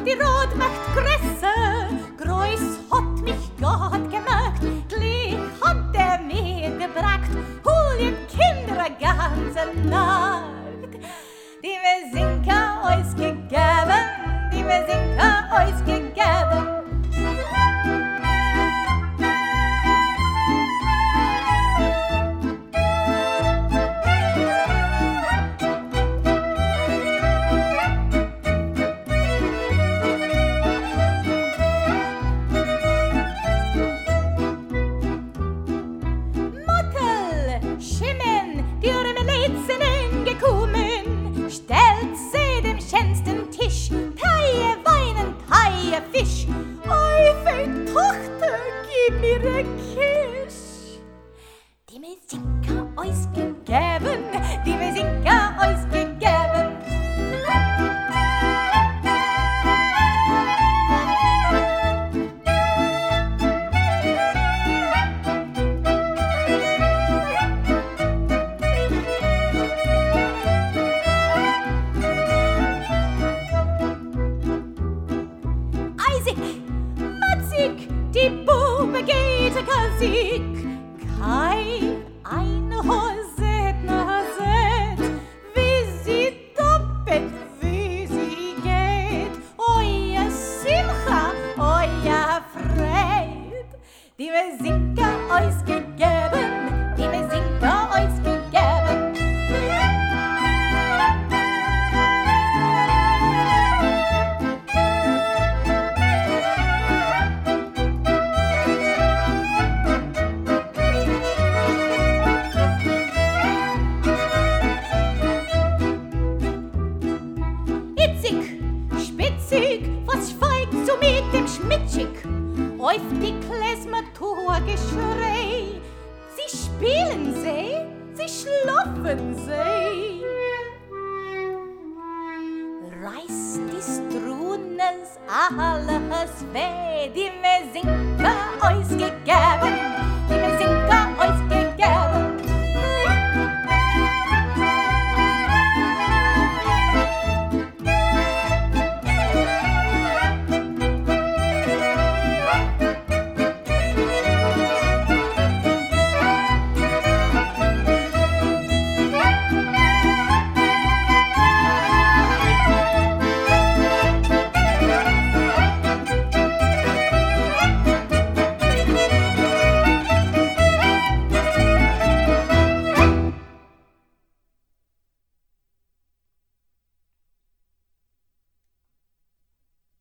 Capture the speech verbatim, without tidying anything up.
die Rot macht größer, groß hat mich Gott gemacht, gleich hat er mir gebracht, hol ihr Kinder ganze Nacht. Die wir Sinker euch gegeben, die wir Sinker euch gegeben. Fisch, oi, fein Tochter, gib mir a Kiss. Die mir Sinka eus gegeben, die mir Sinka eus gegeben. Die Bube geht a Kasik, kein eine Hose na seht, wie sie doppelt, wie sie geht. Oja Simcha, oja Freit, die mir Sinka euch gegeben, die mir Sinka euch gegeben. Was feigt so mit dem Schmitschig? Auf die Klezmer-Tor-Geschrei. Sie spielen sie, sie schlafen sie. Reißt die Strunes alles weh, die mir Sinka euch gegeben.